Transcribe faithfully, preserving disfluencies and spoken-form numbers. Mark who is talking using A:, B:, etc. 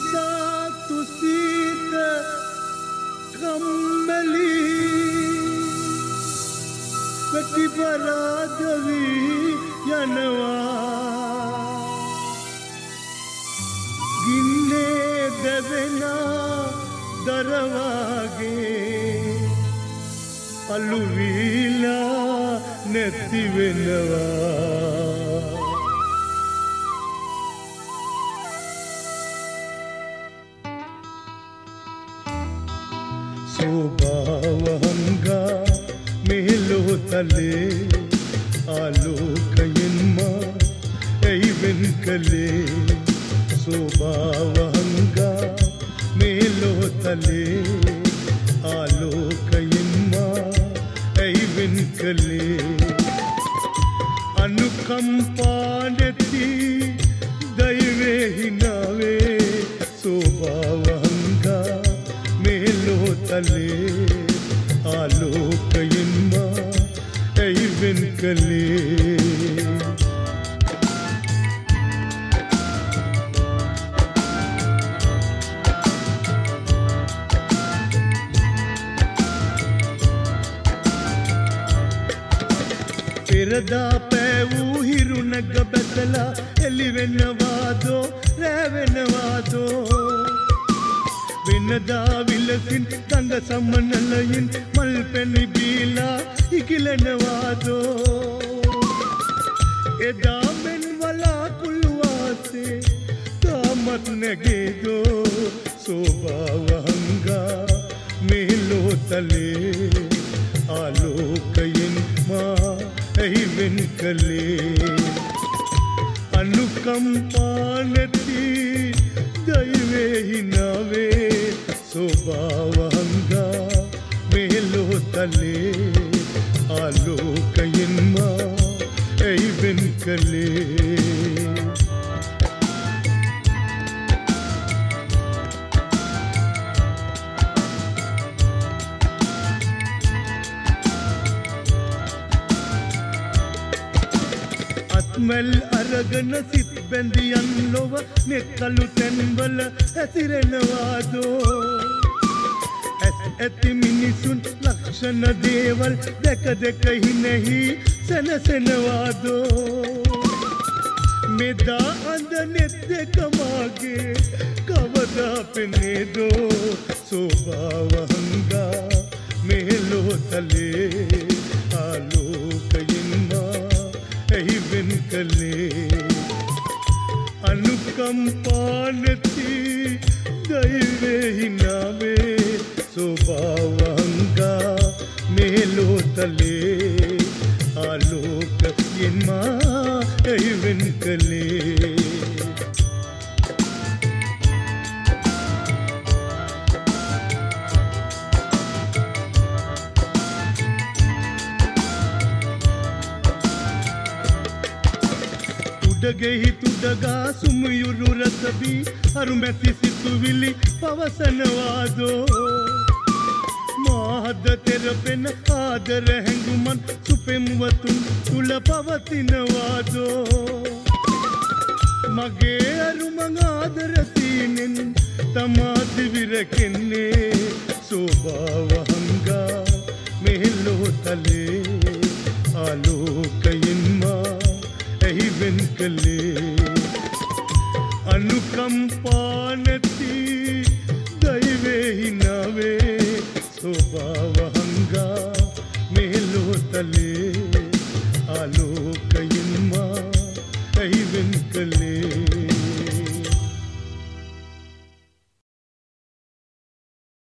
A: නිසා තුසීත කම්මැලි ප්‍රතිපරාදවි යනවා ගින්නේ දෙවෙන දරවාගේ අලු වීලා නැති වෙනවා සෝභාවංගා මෙලොතලේ ආලෝකයෙන්ම එයිවෙන් කලේ සෝභාවංගා මෙලොතලේ ආලෝකයෙන්ම එයිවෙන් කලේ අනුකම්පා නැති දෛවේ හිනාවේ සෝභාවංගා මෙලොතලේ ආලෝකයෙන්ම එයිවෙන් කලේ පෙරදා පෑවූ හිරුනග බැතලා එළිවෙනවාදෝ රැවෙනවාදෝ වෙනදා විලසින් ගඟ සමනලයින් මල් පැණි බීලා ඉකිලෙනවාදෝ එදා මෙන් වලාකුළු වාසේ තාමත් නැගේදෝ සෝභාවංගා මෙලොතලේ ආලෝකයෙන් මා එයිවෙන් කලේ අනුකම්පා නැති දෛවේ හිනාවේ සෝභාවංගා මෙලොතලේ ආලෝකයෙන් මා එයිවෙන් කලේ මල් අරගෙන සිත් බැඳියන් ලොව නෙත්තලු තැන්වල ඇතිරෙනවාදෝ ඇස් ඇති මිනිසුන් ලක්ෂණ දේවල් දැක දැක හිනෙහි සැනසෙනවාදෝ මෙදා අඳ නෙත් දෙක මාගේ කවදා පෙනේදෝ සෝභාවංගා මෙලොතලේ ආලෝකයෙන් මා එයිවෙන් කලේ අනුකම්පා නැති දෛවේ හිනාවේ සෝභාවංගා මෙලොතලේ ආලෝකයෙන් මා එයිවෙන් කලේ උඩගෙහි තුඩගා සුමුයුරු රසබී අරුමැති සිතුවිලි පවසනවාදෝ මාහද තෙරපෙන ආදර හැඟුමන් සුපෙම්වතුන් තුල පවතිනවාදෝ මගේ අරුමං ආදර සීනෙන් තමා දිවිරකෙන්නේ සෝභාවංගා මෙලොතලේ ආලෝකයෙන් මා එයිවෙන් කලේ අනුකම්පා නැති දෛවේ හිනාවේ සෝභාවංගා මෙලොතලේ ආලෝකයෙන් මා එයිවෙන් කලේ